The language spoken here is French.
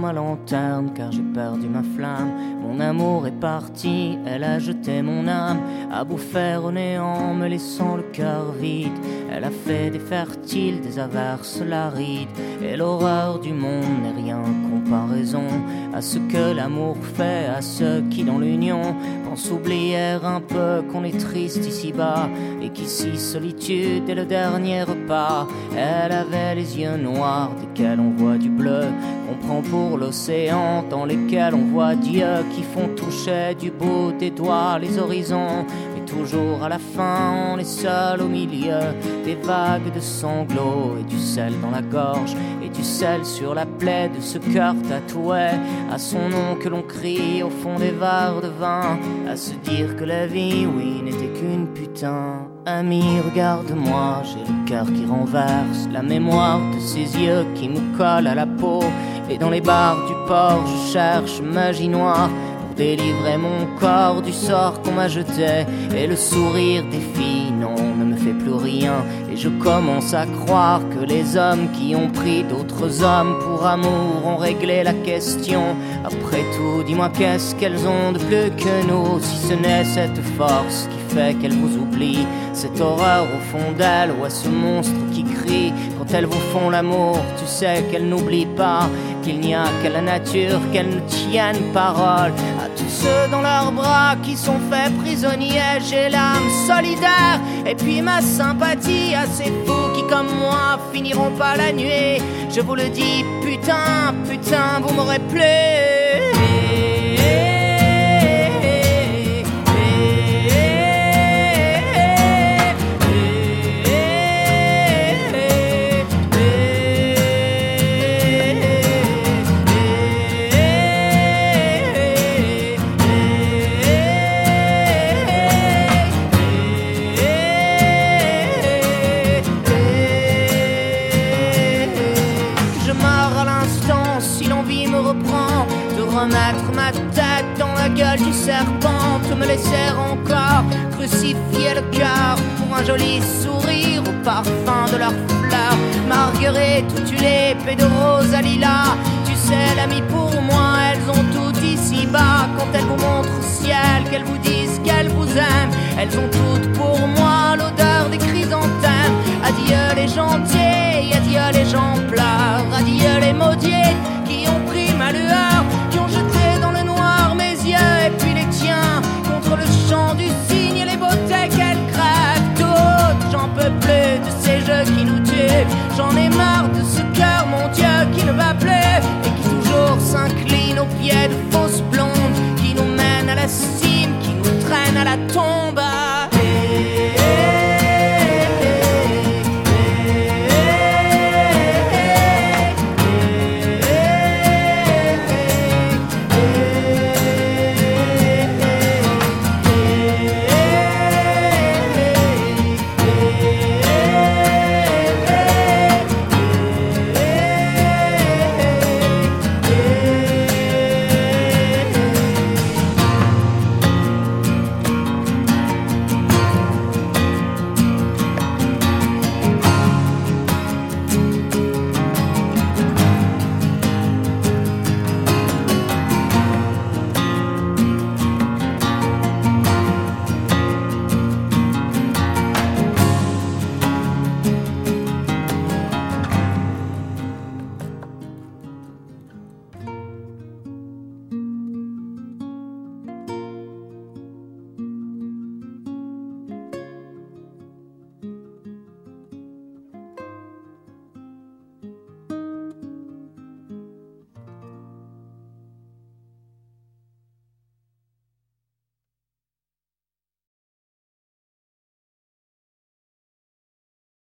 ma lanterne car j'ai perdu ma flamme. Mon amour est parti, elle a jeté mon âme à bouffer au néant, me laissant le cœur vide. Elle a fait des fertiles, des averses larides, et l'horreur du monde n'est rien comparaison à ce que l'amour fait à ceux qui dans l'union pensent oublier un peu qu'on est triste ici-bas et qu'ici solitude est le dernier repas. Elle avait les yeux noirs desquels on voit du bleu, qu'on prend pour l'océan dans lesquels on voit Dieu, qui font toucher du bout des doigts les horizons. Mais toujours à la fin on est seul au milieu des vagues de sanglots et du sel dans la gorge et du sel sur la plaie de ce cœur tatoué à son nom que l'on crie au fond des verres de vin, à se dire que la vie, oui, n'était qu'une putain. Ami, regarde-moi, j'ai le cœur qui renverse, la mémoire de ses yeux qui me collent à la peau, et dans les bars du port je cherche magie noire pour délivrer mon corps du sort qu'on m'a jeté. Et le sourire des filles, non, ne me fait plus rien, et je commence à croire que les hommes qui ont pris d'autres hommes pour amour ont réglé la question. Après tout, dis-moi qu'est-ce qu'elles ont de plus que nous, si ce n'est cette force qui fait qu'elles vous oublient, cette horreur au fond d'elles, ou à ce monstre qui crie quand elles vous font l'amour. Tu sais qu'elles n'oublient pas qu'il n'y a qu'à la nature qu'elles ne tiennent parole. À tous ceux dans leurs bras qui sont faits prisonniers, j'ai l'âme solidaire et puis ma sympathie à ces fous qui comme moi finiront pas la nuit. Je vous le dis, putain, putain, vous m'aurez plu. Remettre ma tête dans la gueule du serpent, te me laisser encore crucifier le cœur pour un joli sourire au parfum de leurs fleurs. Marguerite ou tulipe et de rose à lilas, tu sais l'ami pour moi, elles ont tout ici-bas. Quand elles vous montrent au ciel, qu'elles vous disent qu'elles vous aiment, elles ont toutes pour moi l'odeur des chrysanthèmes. Adieu les gentils, adieu les gens plats.